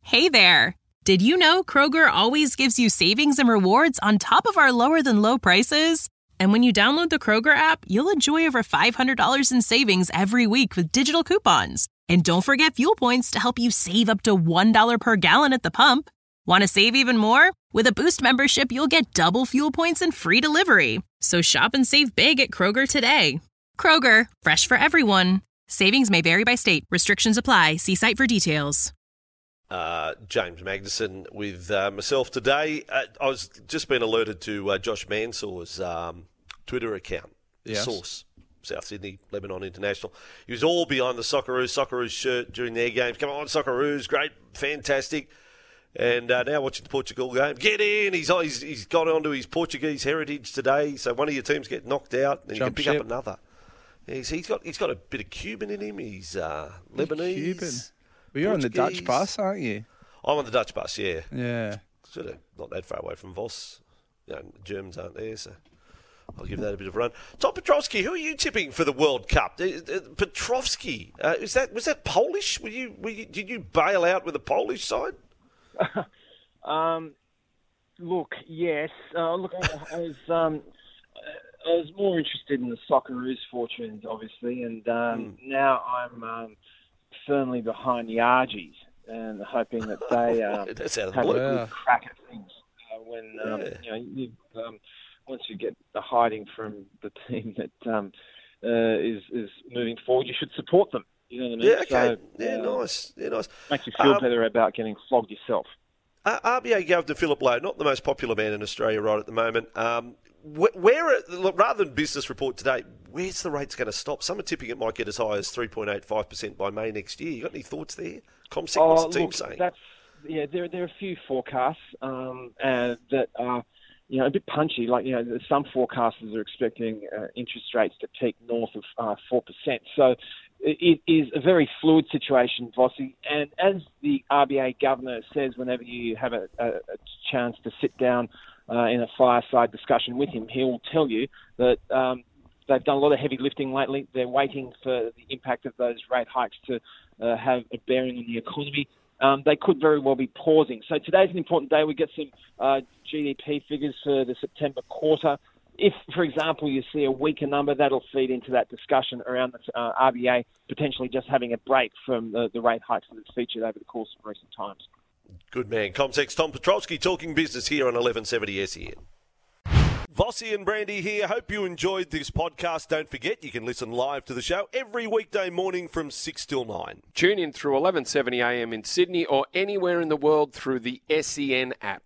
Hey there! Did you know Kroger always gives you savings and rewards on top of our lower-than-low prices? And when you download the Kroger app, you'll enjoy over $500 in savings every week with digital coupons. And don't forget fuel points to help you save up to $1 per gallon at the pump. Want to save even more? With a Boost membership, you'll get double fuel points and free delivery. So shop and save big at Kroger today. Kroger, fresh for everyone. Savings may vary by state. Restrictions apply. See site for details. James Magnuson with myself today. I was just been alerted to Josh Mansell's Twitter account. Yes. Source, South Sydney, Lebanon International. He was all behind the Socceroos shirt during their games. Come on, Socceroos, great, fantastic. And now watching the Portugal game, get in. He's got onto his Portuguese heritage today. So one of your teams get knocked out, and you can pick up another. He's got a bit of Cuban in him. He's Lebanese. Cuban. Well, you're on the Dutch bus, aren't you? I'm on the Dutch bus, yeah. Yeah. Sort of not that far away from Voss. Germans aren't there, so I'll give that a bit of a run. Tom Petrovski, who are you tipping for the World Cup? Petrovski, was that Polish? Did you bail out with the Polish side? Look, yes. I was more interested in the Socceroos fortunes, obviously, and now I'm firmly behind the Argies and hoping that they have a good crack at things. Once you get the hiding from the team that is moving forward, you should support them. You know what I mean? Yeah, okay. Nice. Makes you feel better about getting flogged yourself. RBA Governor Philip Lowe, not the most popular man in Australia right at the moment. Rather than business report today, where's the rates going to stop? Some are tipping it might get as high as 3.85% by May next year. You got any thoughts there? ComSec, what's the team saying? There are a few forecasts that are a bit punchy. Like, some forecasters are expecting interest rates to peak north of 4%. So it is a very fluid situation, Vossi. And as the RBA governor says, whenever you have a chance to sit down in a fireside discussion with him, he will tell you that they've done a lot of heavy lifting lately. They're waiting for the impact of those rate hikes to have a bearing on the economy. They could very well be pausing. So today's an important day. We get some GDP figures for the September quarter. If, for example, you see a weaker number, that'll feed into that discussion around the RBA potentially just having a break from the rate hikes that it's featured over the course of recent times. Good man. ComSec's Tom Petrovski talking business here on 1170 SEN. Vossi and Brandy here. Hope you enjoyed this podcast. Don't forget, you can listen live to the show every weekday morning from 6 till 9. Tune in through 1170 AM in Sydney or anywhere in the world through the SEN app.